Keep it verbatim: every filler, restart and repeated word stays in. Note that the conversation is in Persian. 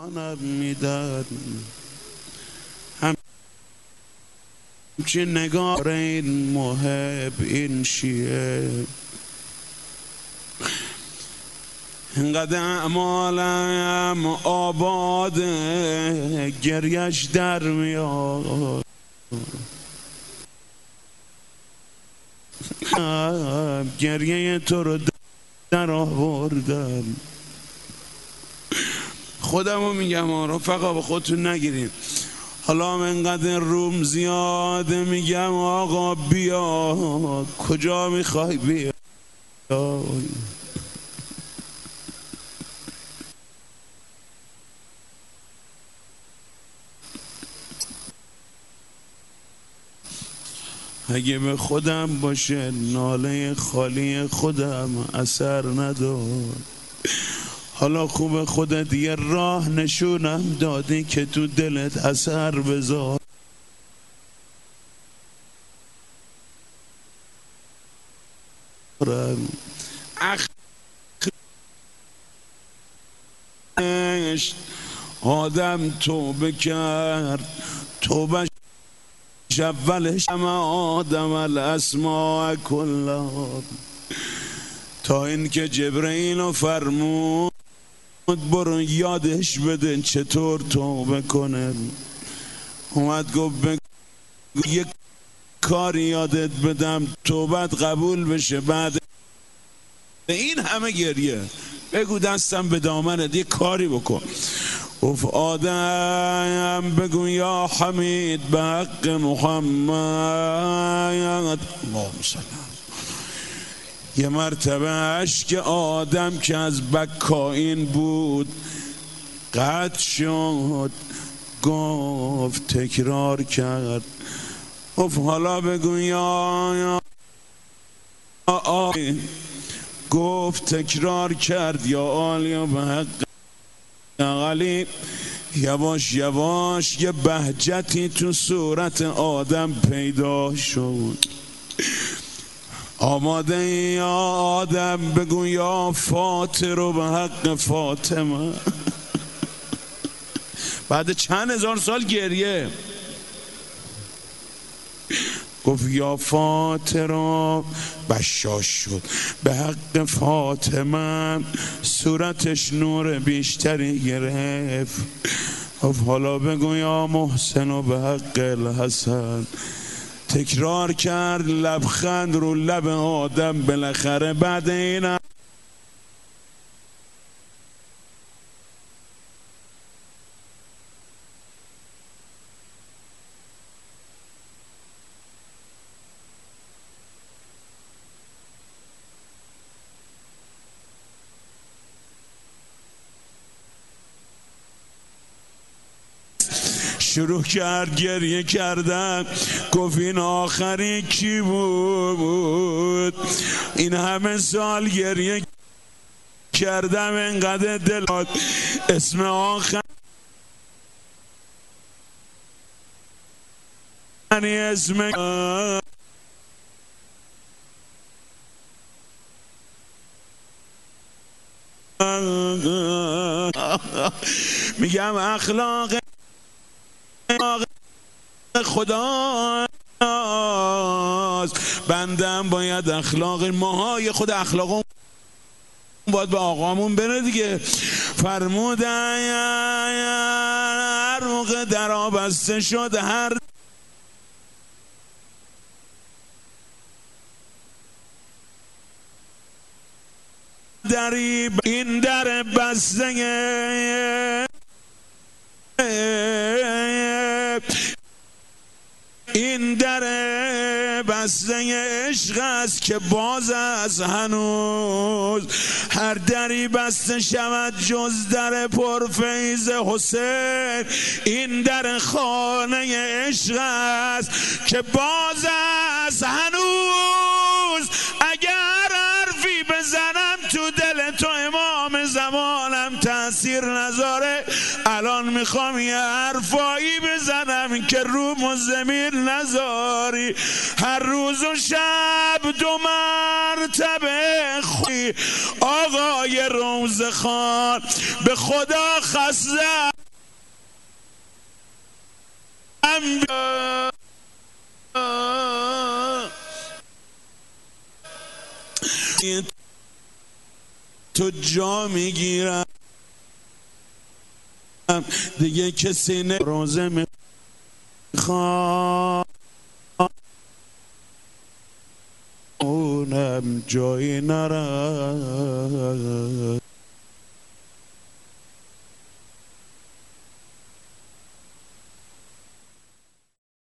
میدن همچین نگار این محب این شیعه اینقدر اعمالم آباده گریش در میاد گریه تو رو در آوردم خودمو میگم رفقا به خودتون نگیرین حالا من اینقدر روم زیاده میگم آقا بیا کجا میخوای بیا اگه به خودم باشه ناله خالی خودم اثر ندار حالا خوب خودت یه راه نشونم دادی که تو دلت اثر بذار آدم توبه کرد توبه اولش همه آدم الاسماء کلها تا اینکه جبرئیل رو فرمود برو یادش بده چطور توبه کنه اومد گفت بگو یک کاری یادت بدم توبت قبول بشه بعد این همه گریه بگو دستم به دامنت یک کاری بکن گفت آدم بگو یا حمید به حق محمد اللهم صل یه مرتبه اشک آدم که از بکائین بود قطع شد گفت تکرار کرد گفت حالا بگو یا آلی گفت تکرار کرد یا آلی به حق علی یواش یواش یه بهجتی تو صورت آدم پیدا شد آماده یا آدم بگو یا فاطر و به حق فاطمه بعد چند هزار سال گریه گفت یا فاطر بشاش شد به حق فاطمه صورتش نور بیشتری گرفت گفت حالا بگو یا محسن و به حق الحسن تکرار کرد لبخند رو لب آدم بالاخره بعد این شروع کرد گریه کردن گفت این آخری کی بود این همه سال گریه کردم انقدر دلات اسم آخر اسم میگم اخلاق خدا بندم باید اخلاق ماهای خود اخلاقمون باید به آقامون بره دیگه فرمودن هر موقع در بسته شد هر دری این در بسته این در بسته عشق است که باز از هنوز هر دری بسته شود جز در پرفیض حسین این در خانه عشق است که باز از هنوز اگر حرفی بزنم تو دل تو امام زمانم تأثیر نذاره الان میخوام یه حرفایی بزنم که روم و زمین نذاری هر روز و شب دو مرتبه خوی آقای روزخان به خدا خسته تو جا میگیرم دیگه کسی نه روزه میخوام اونم جایی نرم